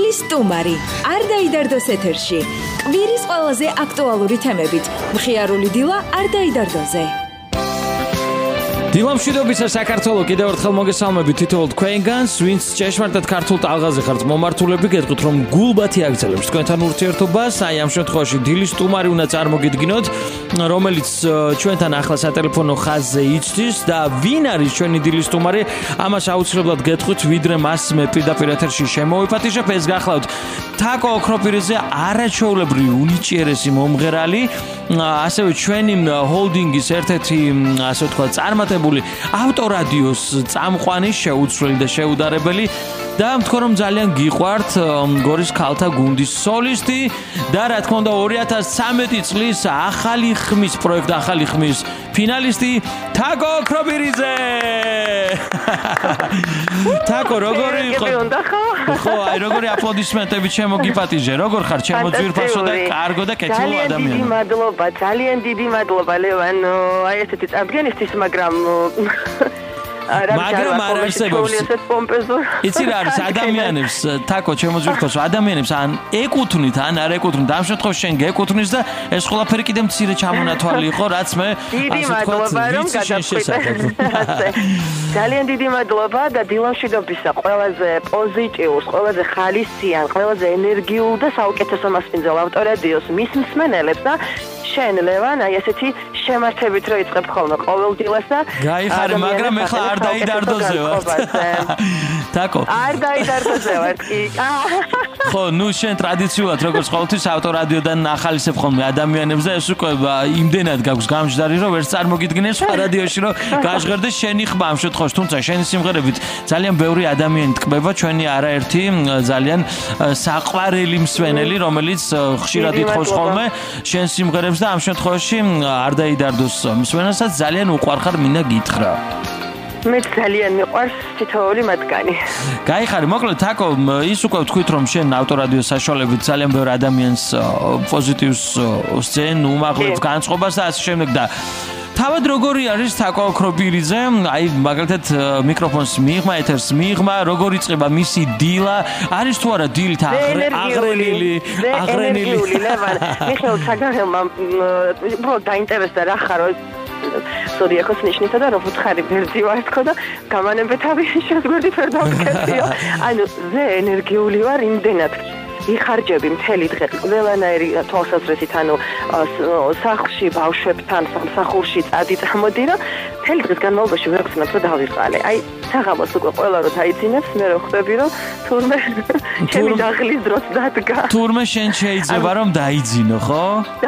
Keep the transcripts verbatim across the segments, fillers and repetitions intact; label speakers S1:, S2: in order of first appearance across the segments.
S1: დილის სტუმარი. არ დაიდარდოს ეთერში. კვირის ყველაზე აქტუალური თემებით. მხიარული დილა არ დაიდარდოზე.
S2: დილამშვიდობისა საქართველო კიდევ ერთხელ მოგესალმებით თითოეულ თქვენგანს, ვინც ჭეშმარიტად ქართულ ტალღაზე ხართ მომართულები, გეტყვით რომ გულბათი აგრძელებს თქვენთან ურთიერთობას, აი ამ შემთხვევაში დილის სტუმარი უნდა წარმოგიდგინოთ, რომელიც ჩვენთან ახლა სატელეფონო ხაზზე იცდის და ვინ არის ჩვენი დილის სტუმარი, ამას აუცილებლად გეტყვით, ვიდრე მას მე პირდაპირ ეთერში შემოვიფატიშებ, ეს გახლავთ თაკო ოქროპირიძე, არაჩვეულებრივი უნიჭიერესი მომღერალი, ასევე ჩვენი ჰოლდინგის ერთ-ერთი, ასე ვთქვათ, წარმატებული ავტორადიოს წამყვანი, შეუცვლელი და შეუდარებელი და მთქო რომ ძალიან გიყვართ გორის ქალთა გუნდის სოლისტი და რა თქმა უნდა ორი ათას ცხრამეტი წლის ახალი ხმის პროექტ ახალი ხმის ფინალისტი თაკო ოქროპირიძე. თაკო როგორი იყო? ხო, აი როგორი აპლოდისმენტები შემოგიპატიჟე, როგორ ხარ ჩემო ძვირფასო და კარგო და კეთილო ადამიანი.
S3: ძალიან დიდი მადლობა, ძალიან დიდი მადლობა ლევან, აი ესეთი წარდგენისთვის, მაგრამ
S2: მაგრამ არ არსებობს. იცი რა არის ადამიანებს, თაკო ჩემო ძვირფასო, ადამიანებს ან ეკუთვნით, ან არ ეკუთვნით, ამ შემთხვევაში შენ გეკუთვნის და ეს ყველაფერი კიდე მცირე ჩამონათვალი იყო, რაც მე
S3: დიდი მადლობა რომ გადავხვიდე. ძალიან დიდი მადლობა და დილამშვიდობისა ყველაზე პოზიტიურს, ყველაზე ხალისიან, ყველაზე ენერგიულ და საუკეთესო მასპინძელ ავტორადიოს მის მსმენელებს და შენ ლევან, აი ესეთი შემართებით რო იწყებ ხოლმე ყოველ დილას და
S2: გაიხარე, მაგრამ ეხლა არ დაიდარდოზე ვარ. თაკო.
S3: არ დაიდარდოზე ვარ კი.
S2: ხო, ნუ შენ ტრადიციულად როგორც ყოველთვის ავტორადიოდან ახალისებ ხოლმე ადამიანებს და ეს უკვე იმდენად გაქვს გამჯდარი რომ ვერც წარმოგიდგენს რადიოში რომ გაჟღერდეს შენი ხმა ამ შემთხვევაში, თუმცა შენი სიმღერებით ძალიან ბევრი ადამიანი ტკბება, ჩვენი არაერთი ძალიან საყვარელი მსმენელი, რომელიც ხშირად ითხოვს ხოლმე შენ სიმღერებს და ამ შემთხვევაში არ დაიდარდოს მსმენელსაც ძალიან უყვარხარ, მინდა გითხრა.
S3: მე ძალიან მიყვარს თითოეული მათგანი.
S2: გაიხარე, მოკლედ თაკო, ის უკვე ვთქვით რომ შენ ავტორადიოს საშუალებით ძალიან ბევრი ადამიანს პოზიტივს სცენ, უმაღლებს განწყობას და ასე შემდეგ და თავად როგორი არის თაკო ოქროპირიძე, აი მაგალითად მიკროფონს მიიღმა, ეთერს მიიღმა, როგორ იწყება მისი დილა, არის თუ არა დილით აღრენილი,
S3: აღრენილი. ლევან, მიხეილ საგარელმა უბრალოდ დაინტერესდა რა ხარო ზოდიაქოს ნიშნისა და რო ვუთხარი ბერძი ვარ თქო და გამანებეთავი შეგვერდი ვერ დავკეთიო. ანუ ზე ენერგიული ვარ იმდენად იხარჯები მთელი დღე ყველანაირი თვალსაზრისით, ანუ სახლში ბავშვებთან სამსახურში წადი წამოდი და მთელი დღის განმავლობაში ვერ გხსნათ რომ დავიყალე. აი საღამოს უკვე ყველა რო დაიძინებს, მე რო ხვდები რომ თურმე ჩემი დაღლის დროს დადგა.
S2: თურმე შენ შეიძლება რომ დაიძინო, ხო?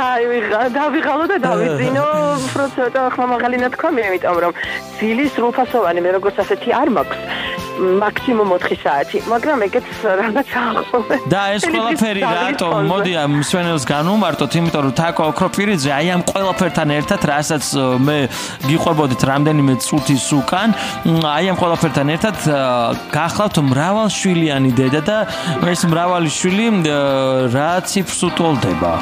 S3: დავიღალო და დავიძინო, უბრალოდ ხმამაღალი ნათქვამია, იმიტომ რომ ძილის სრულფასოვანი მე როგორც ასეთი არ მაქვს. მაქსიმუმ ოთხი საათი, მაგრამ ეგეც რაღაც აღხოვე.
S2: და ეს ყველაფერი რატო? მოდი ამ მსმენელს განვუმარტოთ, იმიტომ რომ თაკო ოქროპირიძე აი ამ ყველაფერთან ერთად, რასაც მე გიყვებოდით რამდენიმე წუთის უკან, აი ამ ყველაფერთან ერთად გახლავთ მრავალშვილიანი დედა და ეს მრავალი შვილი რა ციფრს უტოლდება?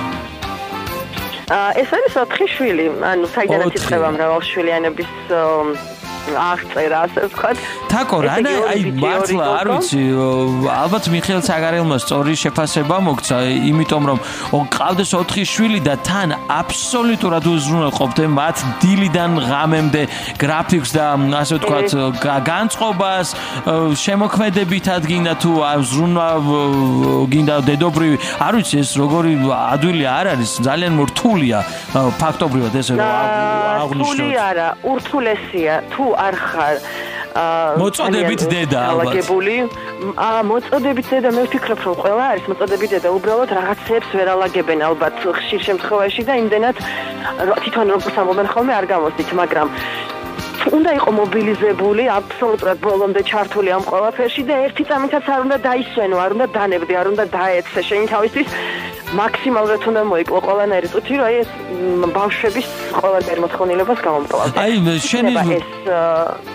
S3: ეს არის ოთხი შვილი, ანუ საიდანაც იწყება მრავალშვილიანების აღწერა, ასე ვთქვათ.
S2: თაკო, რანა, აი მართლა არ ვიცი, ალბათ მიხეილ საგარელმა სწორი შეფასება მოგცა, იმიტომ რომ ყავდეს ოთხი შვილი და თან აბსოლუტურად უზრუნველყოფდე მათ დილიდან ღამემდე გრაფიკს და ასე ვთქვათ განწყობას, შემოქმედებითად გინდა თუ ზრუნვა გინდა დედობრივი, არ ვიცი ეს როგორი ადვილი არ არის, ძალიან მორთულია ფაქტობრივად ესე რომ აღნიშნოთ.
S3: რთული არა, ურთულესია თუ არ ხარ
S2: მოწოდებით დედა ალბათ.
S3: აა მოწოდებით დედა მე ვფიქრობ რომ ყველა არის მოწოდებით დედა, უბრალოდ რაღაცებს ვერ ალაგებენ ალბათ ხშირ შემთხვევაში და იმდენად თვითონ როგორც ამბობენ ხოლმე არ გამოსდით, მაგრამ უნდა იყო მობილიზებული, აბსოლუტურად ბოლომდე ჩართული ამ ყველაფერში და ერთი წამითაც არ უნდა დაისვენო, არ უნდა დანებდე, არ უნდა დაეცე შენი თავისთვის მაქსიმალურად უნდა მოიკლო ყველანაირი წუთი, რომ აი ეს ბავშვების ყველანაირ მოთხოვნილებას გამომკლავდეს.
S2: აი შენი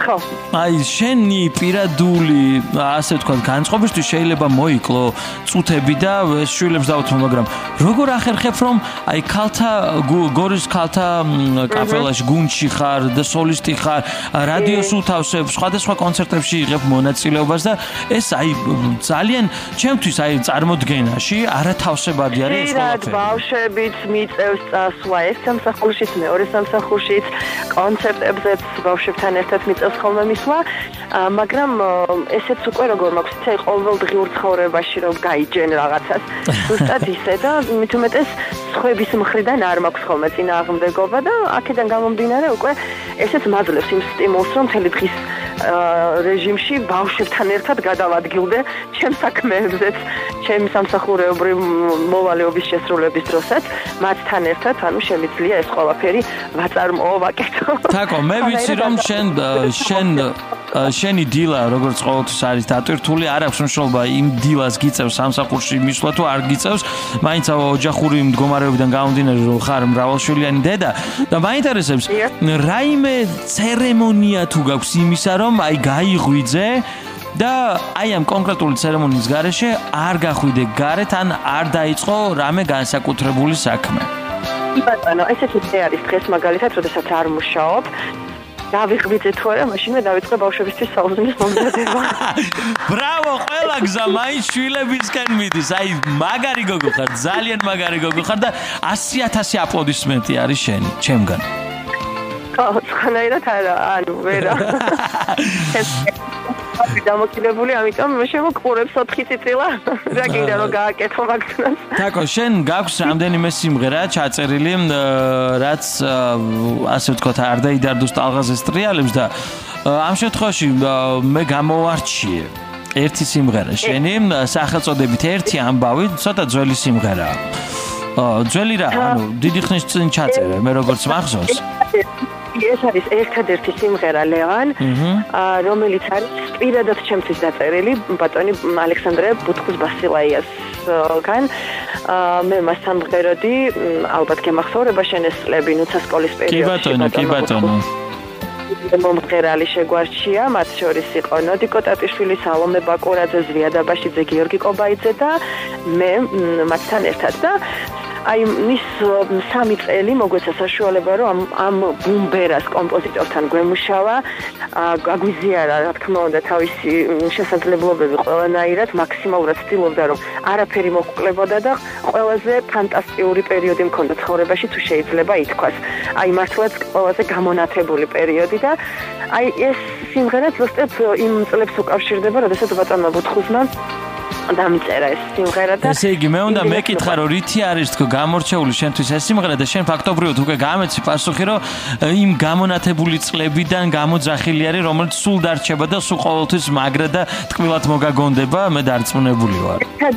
S3: ხო.
S2: აი, შენი პირადული, ასე ვთქვათ, განწყობისთვის შეიძლება მოიკლო წუთები და შვილებს დავუთმო, მაგრამ როგორ ახერხებ, რომ აი ქალთა გორის ქალთა კაპელაში გუნდში ხარ და სოლისტი ხარ, რადიოს უთავსებ, სხვადასხვა კონცერტებში იღებ მონაწილეობას და ეს აი ძალიან ჩემთვის აი წარმოდგენაში არათავსებადი არის ეს ყველაფერი.
S3: ბავშვებიც მიწევს წასვლა ეს სამსახურშიც, მეორე სამსახურშიც, კონცერტებზეც ბავშვებთან ერთად მიწევს ხოლმე მისვლა, მაგრამ ესეც უკვე როგორ მაქვს, ცე ყოველდღიურ ცხოვრებაში რომ გაიჯენ რაღაცას. ზუსტად ისე და მით უმეტეს სხვების მხრიდან არ მაქვს ხოლმე წინააღმდეგობა და აქედან გამომდინარე უკვე ესეც მაძლევს იმ სტიმულს, რომ მთელი დღის რეჟიმში ბავშვებთან ერთად გადავადგილდე ჩემ საქმეებზეც, ჩემი სამსახურეობრივ მოვალეობის შესრულების დროსაც, მათთან ერთად, ანუ შემიძლია ეს ყველაფერი ვაწარმოო, ვაკეთო.
S2: თაკო, მე ვიცი რომ შენ შენ შენი დილა როგორც ყოველთვის არის დატვირთული, არ აქვს მნიშვნელობა იმ დილას გიწევს სამსახურში მისვლა თუ არ გიწევს, მაინც ოჯახური მდგომარეობიდან გამომდინარე რომ ხარ მრავალშვილიანი დედა და მაინტერესებს რაიმე ცერემონია თუ გაქვს იმისა რომ აი გაიღვიძე და აი ამ კონკრეტული ცერემონიის გარეშე არ გახვიდე გარეთ ან არ დაიწყო რამე განსაკუთრებული საქმე.
S3: კი ბატონო, ესეთი არის დღეს მაგალითად, როდესაც არ მუშაობ. დავიღვიძე თუ არა, მაშინვე დავიწყე ბავშვებისთვის საუზმის მომზადება.
S2: ბრავო, ყველა გზა მაინც შვილებისკენ მიდის. აი, მაგარი გოგო ხარ, ძალიან მაგარი გოგო ხარ და ასი ათასი აპლოდისმენტი არის შენი, ჩემგან.
S3: ხო, სხვანაირად არა, ანუ ვერა. დამოკიდებული, ამიტომ შემოგყურებს ოთხი წიწილა. რა გინდა რომ გააკეთო მაგდროს.
S2: თაკო, შენ გაქვს რამდენიმე სიმღერა ჩაწერილი, რაც ასე ვთქვათ, არ დაიდარდოს ტალღაზე სტრიალებს და ამ შემთხვევაში მე გამოვარჩიე ერთი სიმღერა შენი, სახელწოდებით ერთი ამბავი, ცოტა ძველი სიმღერაა. ძველი რა, ანუ დიდი ხნის წინ ჩაწერე, მე როგორც მახსოვს.
S3: ეს არის ერთადერთი სიმღერა ლევან, რომელიც არის პირადად ჩემთვის დაწერილი ბატონი ალექსანდრე ბუთხუს ბასილაიასგან. მე მასთან მღეროდი, ალბათ გემახსოვრება შენ ეს წლები, ნუცა სკოლის პერიოდში.
S2: კი ბატონო, კი ბატონო.
S3: მომღერალი შეგვარჩია, მათ შორის იყო ნოდიკო ტატიშვილი, სალომე ბაკურაძე, ზვია დაბაშიძე, გიორგი კობაიძე და მე მათთან ერთად და აი მის სამი წელი მოგვეცა საშუალება რომ ამ ბუმბერას კომპოზიტორთან გვემუშავა, გაგვიზიარა რა თქმა უნდა თავისი შესაძლებლობები ყველანაირად, მაქსიმალურად ცდილობდა რომ არაფერი მოხკლებოდა და ყველაზე ფანტასტიკური პერიოდი მქონდა ცხოვრებაში თუ შეიძლება ითქვას. აი მართლაც ყველაზე გამონათებული პერიოდი და აი ეს სიმღერა ზუსტად იმ წლებს უკავშირდება, როდესაც ბატონმა ბუთხუსმა დამწერა ეს სიმღერა და
S2: ესე იგი მე უნდა მეკითხა რომ რითი არის თქო გამორჩეული შენთვის ეს სიმღერა და შენ ფაქტობრივად უკვე გამეცი პასუხი რომ იმ გამონათებული წლებიდან გამოძახილი არის რომელიც სულ დარჩება და სულ ყოველთვის მაგრა და ტკბილად მოგაგონდება მე დარწმუნებული ვარ.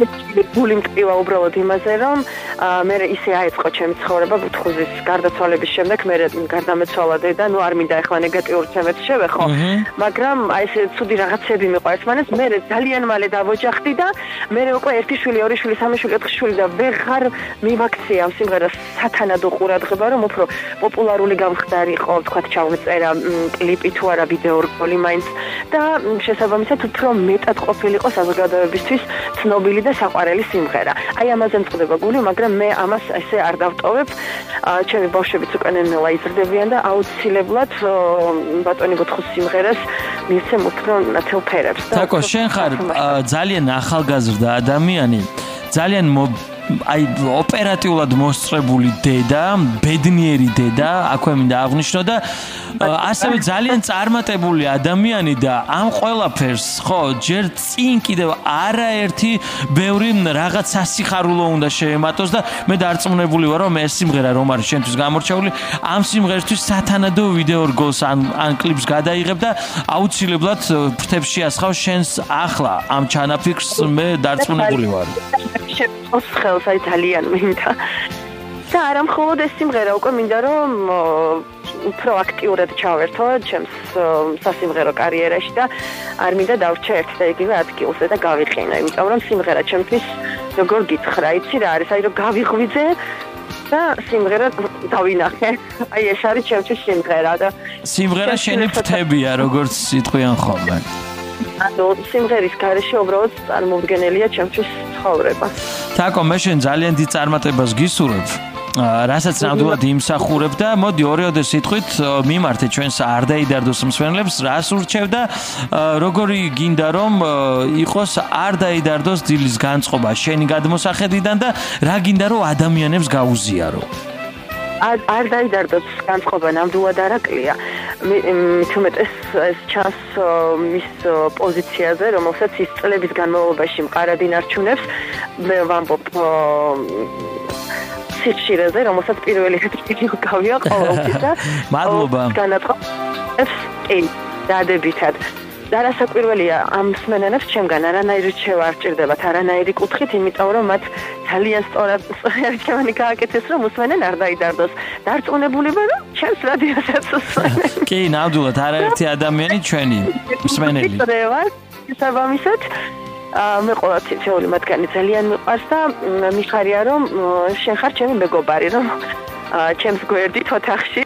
S3: გული მტკივა უბრალოდ იმაზე რომ მე ისე აეწყო ჩემი ცხოვრება ბუთხუზის გარდაცვალების შემდეგ მე გარდამეცვალა დედა ნუ არ მინდა ახლა ნეგატიურ თემებს შევეხო მაგრამ აი ეს ცუდი რაღაცები მიყვარს მანეს მე ძალიან მალე დავოჯახდი და მე უკვე ერთი შვილი, ორი შვილი, სამი შვილი, ოთხი შვილი და ვეღარ მივაქცია ამ სიმღერას სათანადო ყურადღება, რომ უფრო პოპულარული გამხდარიყო, თქვათ ჩავწერა კლიპი თუ არა ვიდეო რგოლი მაინც და შესაბამისად უფრო მეტად ყოფილიყო საზოგადოებისთვის ცნობილი და საყვარელი სიმღერა. აი ამაზე მწყდება გული, მაგრამ მე ამას ესე არ დავტოვებ. ჩემი ბავშვებიც უკვე ნელა იზრდებიან და აუცილებლად ბატონი ბუთხუს სიმღერას მისცემ უფრო ნათელ ფერებს.
S2: თაკო, შენ ხარ ძალიან ახალგაზრდა ადამიანი, ძალიან აი ოპერატიულად მოსწრებული დედა, ბედნიერი დედა, აქვე მინდა აღვნიშნო და ასევე ძალიან წარმატებული ადამიანი და ამ ყველაფერს ხო ჯერ წინ კიდევ არაერთი ბევრი რაღაც სასიხარულო უნდა შეემატოს და მე დარწმუნებული ვარ რომ ეს სიმღერა რომ არის შენთვის გამორჩეული ამ სიმღერისთვის სათანადო ვიდეო რგოლს ან ან კლიპს გადაიღებ და აუცილებლად ფრთებს შეასხავ შენს ახლა ამ ჩანაფიქრს მე დარწმუნებული ვარ.
S3: შეფოს ხელს აი ძალიან მინდა. და არა მხოლოდ ეს სიმღერა უკვე მინდა რომ უფრო აქტიურად ჩავერთო ჩემს სასიმღერო კარიერაში და არ მინდა დავრჩა ერთ და იგივე ადგილზე და გავიყინო, იმიტომ რომ სიმღერა ჩემთვის როგორ გითხრა, იცი რა არის, აი რომ გავიღვიძე და სიმღერა დავინახე. აი ეს არის ჩემთვის სიმღერა და
S2: სიმღერა შენი ფრთებია, როგორც იტყვიან ხოლმე.
S3: ანუ სიმღერის გარეშე უბრალოდ წარმოუდგენელია ჩემთვის ცხოვრება.
S2: თაკო, მე შენ ძალიან დიდ წარმატებას გისურვებ. რასაც ნამდვილად იმსახურებ და მოდი ორეოდე სიტყვით მიმართე ჩვენს არ დაიდარდოს მსმენელებს, რას ურჩევ და როგორი გინდა რომ იყოს არ დაიდარდოს დილის განწყობა შენი გადმოსახედიდან და რა გინდა რომ ადამიანებს გაუზიარო?
S3: არ დაიდარდოს განწყობა ნამდვილად არაკლია. მithumetes ეს ჩანს მის პოზიციაზე, რომელსაც ის წლების განმავლობაში მყარად ინარჩუნებს. მე ვამბობ სიჩირეზე, რომელსაც პირველი ხელი გავია ყოველთვის და
S2: მადლობა.
S3: განაწყობს კი დადებითად. და რასაკვირველია ამ მსმენელებს ჩემგან არანაირი რჩევა არ ჭირდებათ, არანაირი კუთხით, იმიტომ რომ მათ ძალიან სწორად რჩევანი გააკეთეს, რომ უსმენენ არ დაიდარდოს. დარწმუნებული ვარ, რომ ჩემს რადიოსაც უსმენენ.
S2: კი, ნამდვილად არაერთი ადამიანი ჩვენი მსმენელი.
S3: შესაბამისად მე ყოველთვის მათგანი ძალიან მიყვარს და მიხარია რომ შენ ხარ ჩემი მეგობარი რომ ჩემს გვერდით ოთახში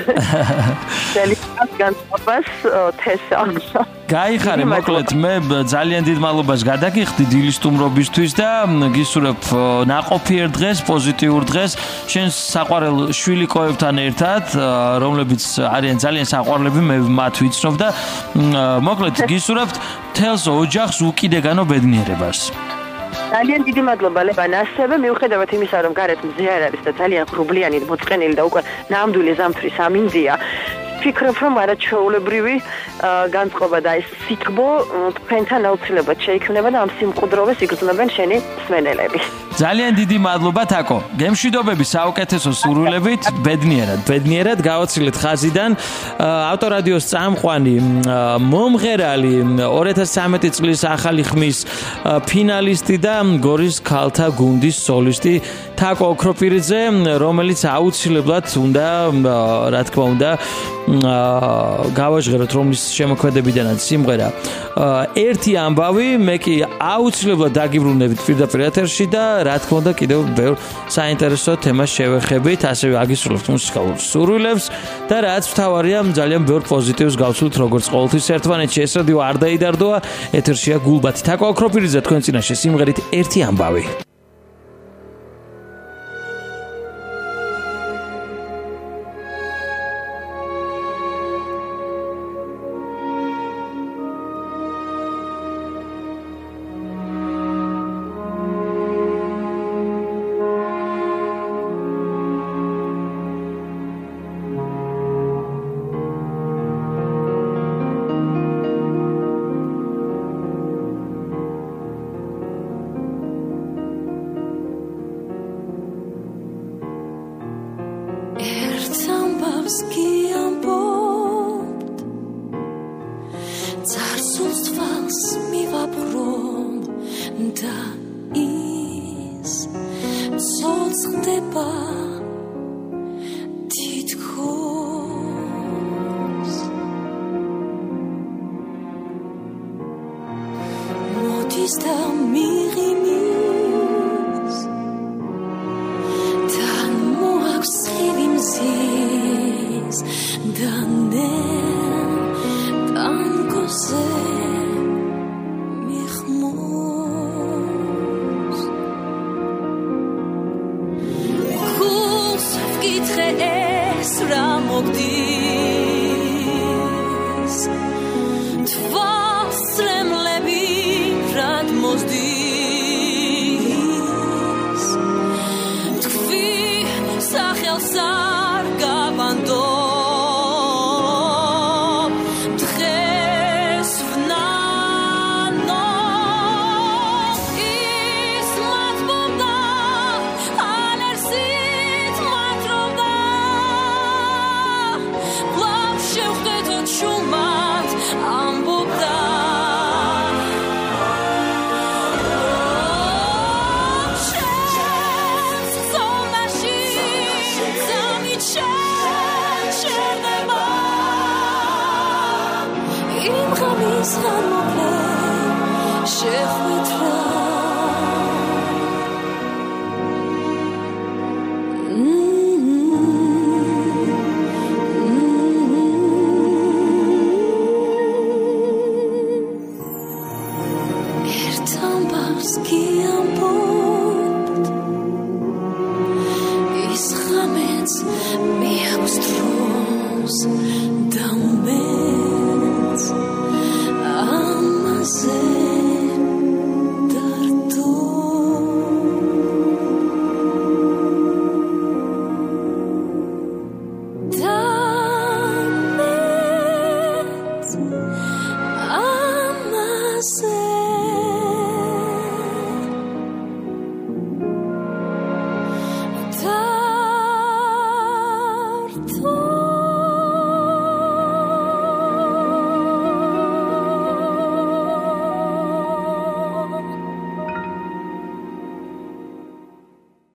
S3: ძალიან განწყობას თესავს.
S2: გაიხარე, მოკლედ მე ძალიან დიდ მადლობას გადაგიხდი დილის სტუმრობისთვის და გისურვებ ნაყოფიერ დღეს, პოზიტიურ დღეს შენ საყვარელ შვილიკოებთან ერთად, რომლებიც არიან ძალიან საყვარლები, მე მათ ვიცნობ და მოკლედ გისურვებთ თელს ოჯახს უკიდეგანო ბედნიერებას.
S3: ძალიან დიდი მადლობა ლებან, ასევე მიუხედავად იმისა, რომ გარეთ მზე არ არის და ძალიან ღრუბლიანი, მოწყენილი და უკვე ნამდვილი ზამთრის ამინდია, ვფიქრობ, რომ არაჩვეულებრივი განწყობა და ეს სითბო თქვენთან აუცილებლად შეიქმნება და ამ სიმყუდროვეს იგრძნობენ შენი მსმენელები.
S2: ძალიან დიდი მადლობა თაკო. გემშვიდობები საუკეთესო სურვილებით, ბედნიერად, ბედნიერად გავაცილეთ ხაზიდან. ავტორადიოს წამყვანი მომღერალი ორი ათას ცხრამეტი წლის ახალი ხმის ფინალისტი და გორის ქალთა გუნდის სოლისტი თაკო ოქროპირიძე, რომელიც აუცილებლად უნდა, რა თქმა უნდა, გავაჟღეროთ რომლის შემოქმედებიდანაც სიმღერა ერთი ამბავი, მე კი აუცილებლად დაგიბრუნებით პირდაპირ ეთერში და რა თქმა უნდა კიდევ ბევრ საინტერესო თემას შევეხებით, ასევე აგისურვებთ მუსიკალურ სურვილებს და რაც მთავარია, ძალიან ბევრ პოზიტივს გავცვლით როგორც ყოველთვის ერთმანეთში. ეს რადიო არ დაიდარდოა, ეთერშია გულბათი. თაკო ოქროპირიძე თქვენ წინაშე სიმღერით ერთი ამბავი.
S4: Tva sremlebi rad mozdi un po'